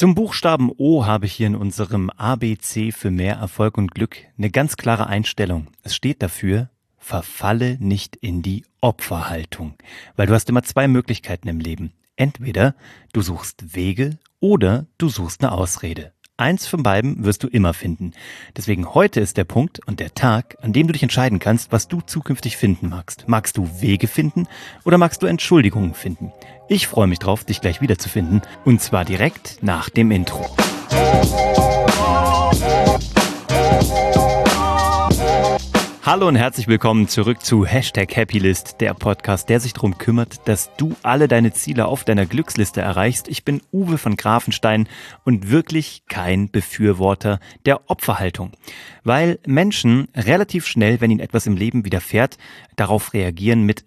Zum Buchstaben O habe ich hier in unserem ABC für mehr Erfolg und Glück eine ganz klare Einstellung. Es steht dafür: Verfalle nicht in die Opferhaltung. Weil du hast immer zwei Möglichkeiten im Leben. Entweder du suchst Wege oder du suchst eine Ausrede. Eins von beiden wirst du immer finden. Deswegen heute ist der Punkt und der Tag, an dem du dich entscheiden kannst, was du zukünftig finden magst. Magst du Wege finden oder magst du Entschuldigungen finden? Ich freue mich drauf, dich gleich wiederzufinden, und zwar direkt nach dem Intro. Hallo und herzlich willkommen zurück zu #Happylist, der Podcast, der sich darum kümmert, dass du alle deine Ziele auf deiner Glücksliste erreichst. Ich bin Uwe von Grafenstein und wirklich kein Befürworter der Opferhaltung, weil Menschen relativ schnell, wenn ihnen etwas im Leben widerfährt, darauf reagieren mit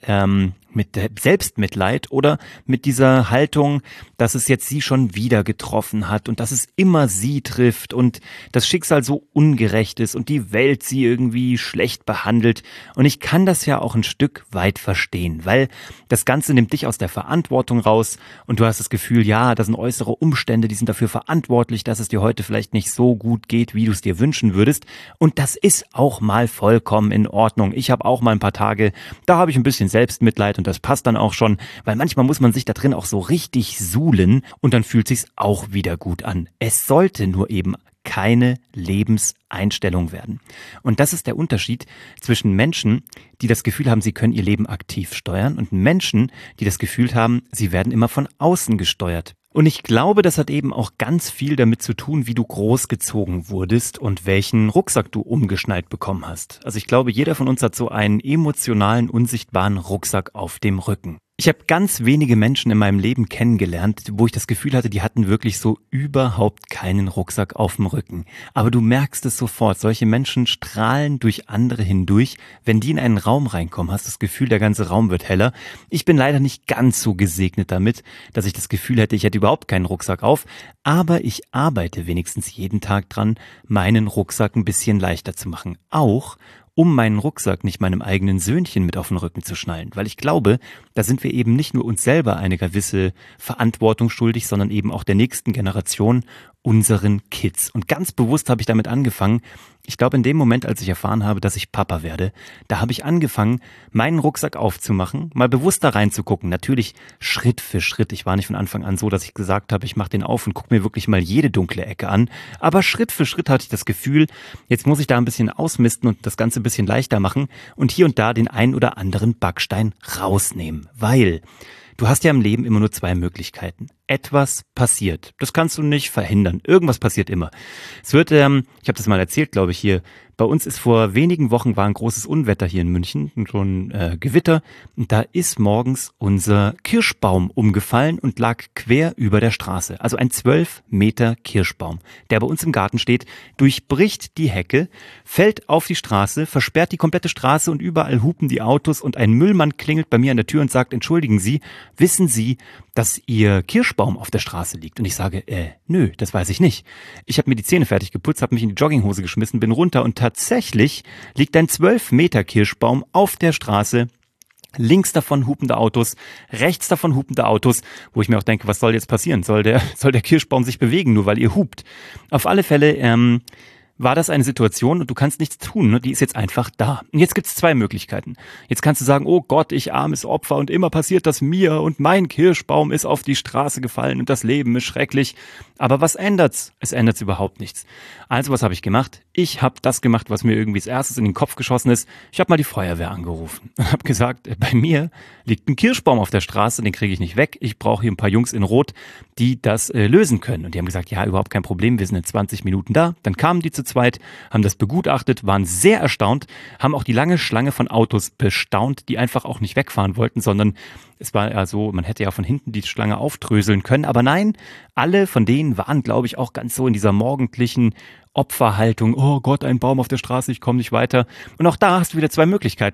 Selbstmitleid oder mit dieser Haltung, dass es jetzt sie schon wieder getroffen hat und dass es immer sie trifft und das Schicksal so ungerecht ist und die Welt sie irgendwie schlecht behandelt. Und ich kann das ja auch ein Stück weit verstehen, weil das Ganze nimmt dich aus der Verantwortung raus und du hast das Gefühl, ja, das sind äußere Umstände, die sind dafür verantwortlich, dass es dir heute vielleicht nicht so gut geht, wie du es dir wünschen würdest. Und das ist auch mal vollkommen in Ordnung. Ich habe auch mal ein paar Tage, da habe ich ein bisschen Selbstmitleid und das passt dann auch schon, weil manchmal muss man sich da drin auch so richtig suhlen und dann fühlt sich's auch wieder gut an. Es sollte nur eben keine Lebenseinstellung werden. Und das ist der Unterschied zwischen Menschen, die das Gefühl haben, sie können ihr Leben aktiv steuern, und Menschen, die das Gefühl haben, sie werden immer von außen gesteuert. Und ich glaube, das hat eben auch ganz viel damit zu tun, wie du großgezogen wurdest und welchen Rucksack du umgeschnallt bekommen hast. Also ich glaube, jeder von uns hat so einen emotionalen, unsichtbaren Rucksack auf dem Rücken. Ich habe ganz wenige Menschen in meinem Leben kennengelernt, wo ich das Gefühl hatte, die hatten wirklich so überhaupt keinen Rucksack auf dem Rücken. Aber du merkst es sofort, solche Menschen strahlen durch andere hindurch. Wenn die in einen Raum reinkommen, hast du das Gefühl, der ganze Raum wird heller. Ich bin leider nicht ganz so gesegnet damit, dass ich das Gefühl hätte, ich hätte überhaupt keinen Rucksack auf. Aber ich arbeite wenigstens jeden Tag dran, meinen Rucksack ein bisschen leichter zu machen. Auch um meinen Rucksack nicht meinem eigenen Söhnchen mit auf den Rücken zu schnallen. Weil ich glaube, da sind wir eben nicht nur uns selber eine gewisse Verantwortung schuldig, sondern eben auch der nächsten Generation, unseren Kids. Und ganz bewusst habe ich damit angefangen. Ich glaube, in dem Moment, als ich erfahren habe, dass ich Papa werde, da habe ich angefangen, meinen Rucksack aufzumachen, mal bewusst da reinzugucken. Natürlich Schritt für Schritt. Ich war nicht von Anfang an so, dass ich gesagt habe, ich mache den auf und gucke mir wirklich mal jede dunkle Ecke an. Aber Schritt für Schritt hatte ich das Gefühl, jetzt muss ich da ein bisschen ausmisten und das Ganze ein bisschen leichter machen und hier und da den einen oder anderen Backstein rausnehmen. Weil du hast ja im Leben immer nur zwei Möglichkeiten. Etwas passiert. Das kannst du nicht verhindern. Irgendwas passiert immer. Es wird, ich habe das mal erzählt, glaube ich, hier. Bei uns ist vor wenigen Wochen war ein großes Unwetter hier in München, so ein Gewitter. Und da ist morgens unser Kirschbaum umgefallen und lag quer über der Straße. Also ein 12 Meter Kirschbaum, der bei uns im Garten steht, durchbricht die Hecke, fällt auf die Straße, versperrt die komplette Straße und überall hupen die Autos und ein Müllmann klingelt bei mir an der Tür und sagt, entschuldigen Sie, wissen Sie, dass Ihr Kirschbaum auf der Straße liegt? Und ich sage, nö, das weiß ich nicht. Ich habe mir die Zähne fertig geputzt, habe mich in die Jogginghose geschmissen, bin runter und tatsächlich liegt ein 12 Meter Kirschbaum auf der Straße. Links davon hupende Autos, rechts davon hupende Autos, wo ich mir auch denke, was soll jetzt passieren? Soll der Kirschbaum sich bewegen, nur weil ihr hupt? Auf alle Fälle war das eine Situation und du kannst nichts tun, ne? Die ist jetzt einfach da. Und jetzt gibt's zwei Möglichkeiten. Jetzt kannst du sagen, oh Gott, ich armes Opfer und immer passiert das mir und mein Kirschbaum ist auf die Straße gefallen und das Leben ist schrecklich. Aber was ändert's? Es ändert's überhaupt nichts. Also was habe ich gemacht? Ich habe das gemacht, was mir irgendwie als erstes in den Kopf geschossen ist. Ich habe mal die Feuerwehr angerufen und habe gesagt, bei mir liegt ein Kirschbaum auf der Straße, den kriege ich nicht weg. Ich brauche hier ein paar Jungs in Rot, die das lösen können. Und die haben gesagt, ja, überhaupt kein Problem, wir sind in 20 Minuten da. Dann kamen die zu zweit, haben das begutachtet, waren sehr erstaunt, haben auch die lange Schlange von Autos bestaunt, die einfach auch nicht wegfahren wollten, sondern es war ja so, man hätte ja von hinten die Schlange aufdröseln können. Aber nein, alle von denen waren, glaube ich, auch ganz so in dieser morgendlichen Opferhaltung. Oh Gott, ein Baum auf der Straße, ich komme nicht weiter. Und auch da hast du wieder zwei Möglichkeiten.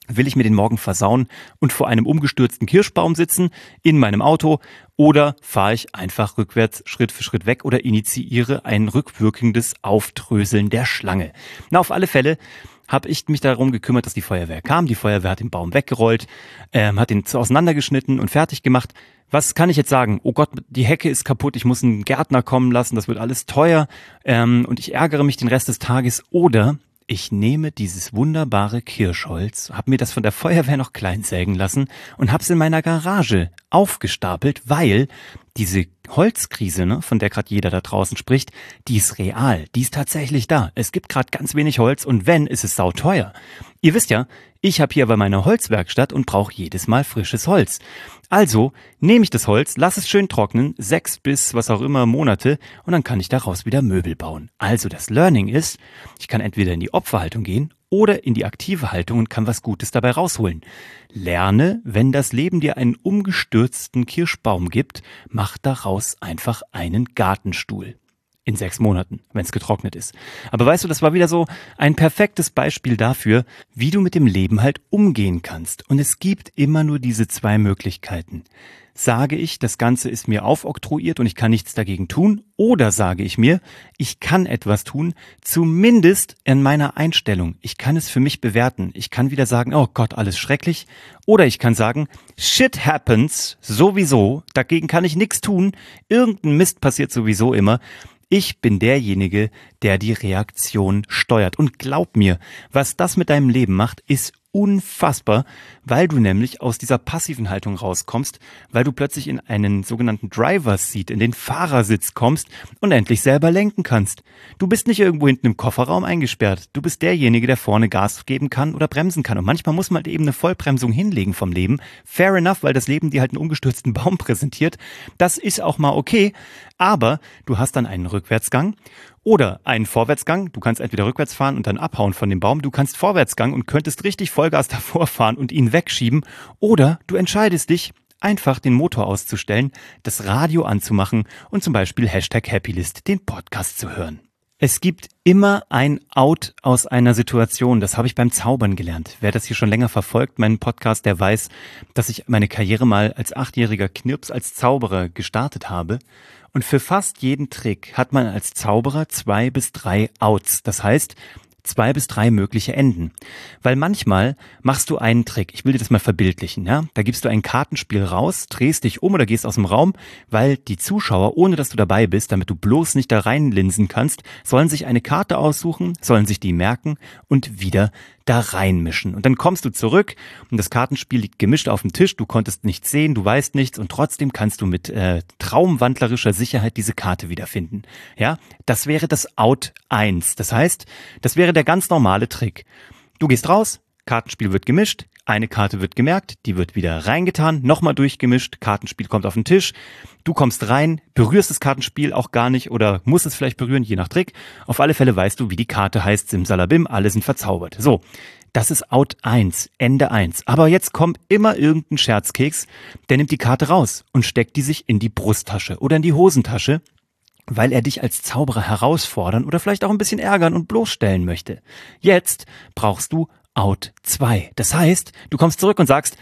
Will ich mir den Morgen versauen und vor einem umgestürzten Kirschbaum sitzen in meinem Auto oder fahre ich einfach rückwärts Schritt für Schritt weg oder initiiere ein rückwirkendes Aufdröseln der Schlange? Na, auf alle Fälle habe ich mich darum gekümmert, dass die Feuerwehr kam. Die Feuerwehr hat den Baum weggerollt, hat ihn auseinandergeschnitten und fertig gemacht. Was kann ich jetzt sagen? Oh Gott, die Hecke ist kaputt, ich muss einen Gärtner kommen lassen, das wird alles teuer und ich ärgere mich den Rest des Tages. Oder ich nehme dieses wunderbare Kirschholz, habe mir das von der Feuerwehr noch klein sägen lassen und habe es in meiner Garage aufgestapelt, weil diese Holzkrise, ne, von der gerade jeder da draußen spricht, die ist real, die ist tatsächlich da. Es gibt gerade ganz wenig Holz und wenn, ist es sauteuer. Ihr wisst ja, ich habe hier aber meine Holzwerkstatt und brauche jedes Mal frisches Holz. Also nehme ich das Holz, lass es schön trocknen, 6 bis was auch immer Monate und dann kann ich daraus wieder Möbel bauen. Also das Learning ist, ich kann entweder in die Opferhaltung gehen oder in die aktive Haltung und kann was Gutes dabei rausholen. Lerne, wenn das Leben dir einen umgestürzten Kirschbaum gibt, mach daraus einfach einen Gartenstuhl. In 6 Monaten, wenn es getrocknet ist. Aber weißt du, das war wieder so ein perfektes Beispiel dafür, wie du mit dem Leben halt umgehen kannst. Und es gibt immer nur diese 2 Möglichkeiten. Sage ich, das Ganze ist mir aufoktroyiert und ich kann nichts dagegen tun? Oder sage ich mir, ich kann etwas tun, zumindest in meiner Einstellung. Ich kann es für mich bewerten. Ich kann wieder sagen, oh Gott, alles schrecklich. Oder ich kann sagen, shit happens, sowieso. Dagegen kann ich nichts tun. Irgendein Mist passiert sowieso immer. Ich bin derjenige, der die Reaktion steuert. Und glaub mir, was das mit deinem Leben macht, ist unfassbar, weil du nämlich aus dieser passiven Haltung rauskommst, weil du plötzlich in einen sogenannten Driver's Seat, in den Fahrersitz kommst und endlich selber lenken kannst. Du bist nicht irgendwo hinten im Kofferraum eingesperrt. Du bist derjenige, der vorne Gas geben kann oder bremsen kann. Und manchmal muss man halt eben eine Vollbremsung hinlegen vom Leben. Fair enough, weil das Leben dir halt einen umgestürzten Baum präsentiert. Das ist auch mal okay, aber du hast dann einen Rückwärtsgang oder einen Vorwärtsgang. Du kannst entweder rückwärts fahren und dann abhauen von dem Baum. Du kannst Vorwärtsgang und könntest richtig Vollgas davor fahren und ihn wegschieben. Oder du entscheidest dich, einfach den Motor auszustellen, das Radio anzumachen und zum Beispiel #Happylist den Podcast zu hören. Es gibt immer ein Out aus einer Situation. Das habe ich beim Zaubern gelernt. Wer das hier schon länger verfolgt, meinen Podcast, der weiß, dass ich meine Karriere mal als 8-jähriger Knirps als Zauberer gestartet habe. Und für fast jeden Trick hat man als Zauberer 2 bis 3 Outs. Das heißt, 2 bis 3 mögliche Enden. Weil manchmal machst du einen Trick. Ich will dir das mal verbildlichen, ja? Da gibst du ein Kartenspiel raus, drehst dich um oder gehst aus dem Raum, weil die Zuschauer, ohne dass du dabei bist, damit du bloß nicht da reinlinsen kannst, sollen sich eine Karte aussuchen, sollen sich die merken und wieder da reinmischen. Und dann kommst du zurück und das Kartenspiel liegt gemischt auf dem Tisch, du konntest nichts sehen, du weißt nichts und trotzdem kannst du mit traumwandlerischer Sicherheit diese Karte wiederfinden. Ja, das wäre das Out 1. Das heißt, das wäre der ganz normale Trick. Du gehst raus, Kartenspiel wird gemischt, eine Karte wird gemerkt, die wird wieder reingetan, nochmal durchgemischt, Kartenspiel kommt auf den Tisch, du kommst rein, berührst das Kartenspiel auch gar nicht oder musst es vielleicht berühren, je nach Trick. Auf alle Fälle weißt du, wie die Karte heißt, Simsalabim, alle sind verzaubert. So, das ist Out 1, Ende 1. Aber jetzt kommt immer irgendein Scherzkeks, der nimmt die Karte raus und steckt die sich in die Brusttasche oder in die Hosentasche, weil er dich als Zauberer herausfordern oder vielleicht auch ein bisschen ärgern und bloßstellen möchte. Jetzt brauchst du Out 2. Das heißt, du kommst zurück und sagst,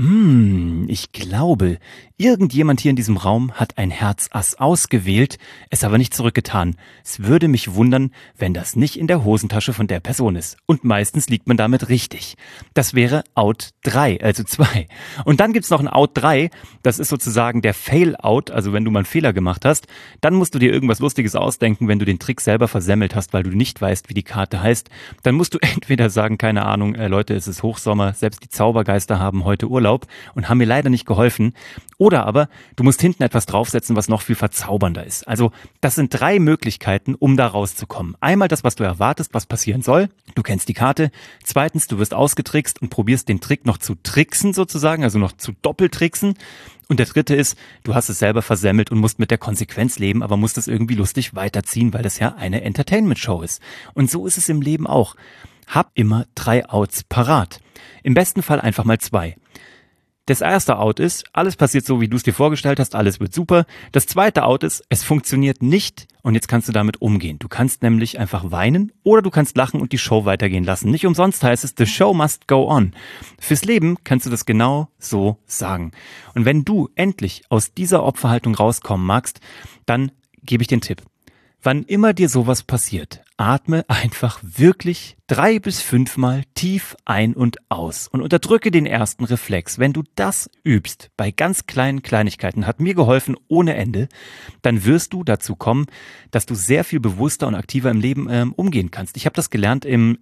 ich glaube, irgendjemand hier in diesem Raum hat ein Herz-Ass ausgewählt, es aber nicht zurückgetan. Es würde mich wundern, wenn das nicht in der Hosentasche von der Person ist. Und meistens liegt man damit richtig. Das wäre Out 3, also 2. Und dann gibt's noch ein Out 3, das ist sozusagen der Fail-Out, also wenn du mal einen Fehler gemacht hast, dann musst du dir irgendwas Lustiges ausdenken, wenn du den Trick selber versemmelt hast, weil du nicht weißt, wie die Karte heißt. Dann musst du entweder sagen, keine Ahnung, Leute, es ist Hochsommer, selbst die Zaubergeister haben heute Urlaub und haben mir leider nicht geholfen. Oder aber du musst hinten etwas draufsetzen, was noch viel verzaubernder ist. Also das sind 3 Möglichkeiten, um da rauszukommen. Einmal das, was du erwartest, was passieren soll. Du kennst die Karte. Zweitens, du wirst ausgetrickst und probierst den Trick noch zu tricksen sozusagen, also noch zu doppeltricksen. Und der 3. ist, du hast es selber versemmelt und musst mit der Konsequenz leben, aber musst es irgendwie lustig weiterziehen, weil das ja eine Entertainment-Show ist. Und so ist es im Leben auch. Hab immer 3 Outs parat. Im besten Fall einfach mal 2. Das erste Out ist, alles passiert so, wie du es dir vorgestellt hast, alles wird super. Das zweite Out ist, es funktioniert nicht und jetzt kannst du damit umgehen. Du kannst nämlich einfach weinen oder du kannst lachen und die Show weitergehen lassen. Nicht umsonst heißt es, the show must go on. Fürs Leben kannst du das genau so sagen. Und wenn du endlich aus dieser Opferhaltung rauskommen magst, dann gebe ich dir einen Tipp. Wann immer dir sowas passiert, atme einfach wirklich 3 bis 5 Mal tief ein und aus und unterdrücke den ersten Reflex. Wenn du das übst, bei ganz kleinen Kleinigkeiten, hat mir geholfen ohne Ende, dann wirst du dazu kommen, dass du sehr viel bewusster und aktiver im Leben umgehen kannst. Ich habe das gelernt im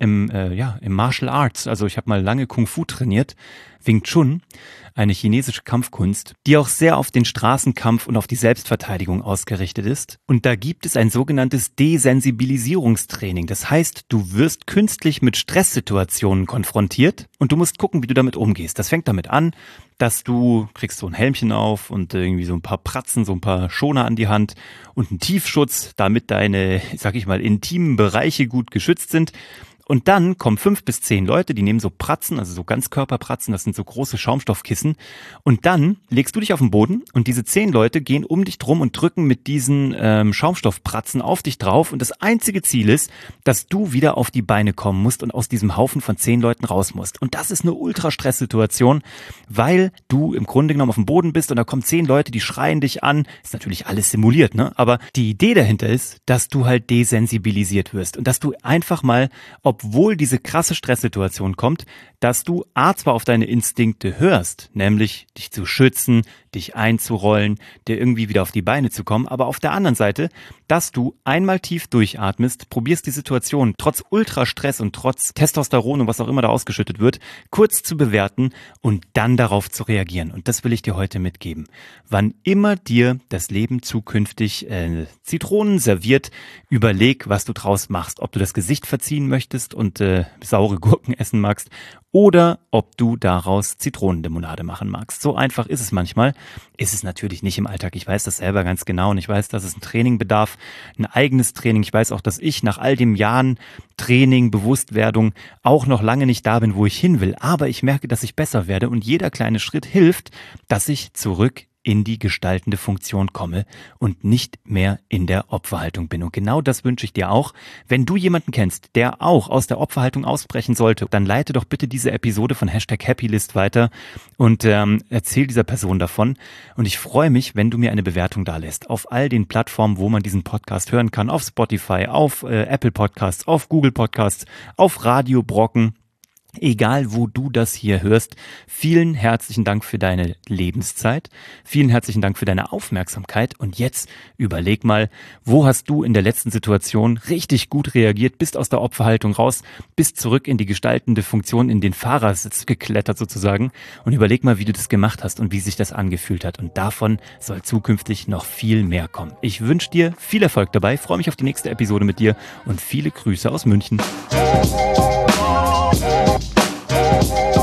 Martial Arts, also ich habe mal lange Kung Fu trainiert, Wing Chun, eine chinesische Kampfkunst, die auch sehr auf den Straßenkampf und auf die Selbstverteidigung ausgerichtet ist. Und da gibt es ein sogenanntes Desensibilisierungstraining. Das heißt, du wirst künstlich mit Stresssituationen konfrontiert und du musst gucken, wie du damit umgehst. Das fängt damit an, dass du kriegst so ein Helmchen auf und irgendwie so ein paar Pratzen, so ein paar Schoner an die Hand und einen Tiefschutz, damit deine, sag ich mal, intimen Bereiche gut geschützt sind. Und dann kommen 5 bis 10 Leute, die nehmen so Pratzen, also so Ganzkörperpratzen, das sind so große Schaumstoffkissen. Und dann legst du dich auf den Boden und diese 10 Leute gehen um dich drum und drücken mit diesen Schaumstoffpratzen auf dich drauf. Und das einzige Ziel ist, dass du wieder auf die Beine kommen musst und aus diesem Haufen von 10 Leuten raus musst. Und das ist eine Ultra-Stress-Situation, weil du im Grunde genommen auf dem Boden bist und da kommen 10 Leute, die schreien dich an. Ist natürlich alles simuliert, ne? Aber die Idee dahinter ist, dass du halt desensibilisiert wirst und dass du einfach mal, obwohl diese krasse Stresssituation kommt, dass du zwar auf deine Instinkte hörst, nämlich dich zu schützen, dich einzurollen, dir irgendwie wieder auf die Beine zu kommen, aber auf der anderen Seite, dass du einmal tief durchatmest, probierst die Situation trotz Ultrastress und trotz Testosteron und was auch immer da ausgeschüttet wird, kurz zu bewerten und dann darauf zu reagieren. Und das will ich dir heute mitgeben. Wann immer dir das Leben zukünftig Zitronen serviert, überleg, was du draus machst. Ob du das Gesicht verziehen möchtest und saure Gurken essen magst oder ob du daraus Zitronenlimonade machen magst. So einfach ist es manchmal. Ist es natürlich nicht im Alltag. Ich weiß das selber ganz genau und ich weiß, dass es ein Training bedarf, ein eigenes Training. Ich weiß auch, dass ich nach all den Jahren Training, Bewusstwerdung auch noch lange nicht da bin, wo ich hin will. Aber ich merke, dass ich besser werde und jeder kleine Schritt hilft, dass ich zurück in die gestaltende Funktion komme und nicht mehr in der Opferhaltung bin. Und genau das wünsche ich dir auch. Wenn du jemanden kennst, der auch aus der Opferhaltung ausbrechen sollte, dann leite doch bitte diese Episode von #Happylist weiter und erzähl dieser Person davon. Und ich freue mich, wenn du mir eine Bewertung dalässt auf all den Plattformen, wo man diesen Podcast hören kann, auf Spotify, auf Apple Podcasts, auf Google Podcasts, auf Radio Brocken. Egal, wo du das hier hörst, vielen herzlichen Dank für deine Lebenszeit, vielen herzlichen Dank für deine Aufmerksamkeit und jetzt überleg mal, wo hast du in der letzten Situation richtig gut reagiert, bist aus der Opferhaltung raus, bist zurück in die gestaltende Funktion, in den Fahrersitz geklettert sozusagen und überleg mal, wie du das gemacht hast und wie sich das angefühlt hat und davon soll zukünftig noch viel mehr kommen. Ich wünsche dir viel Erfolg dabei, freue mich auf die nächste Episode mit dir und viele Grüße aus München.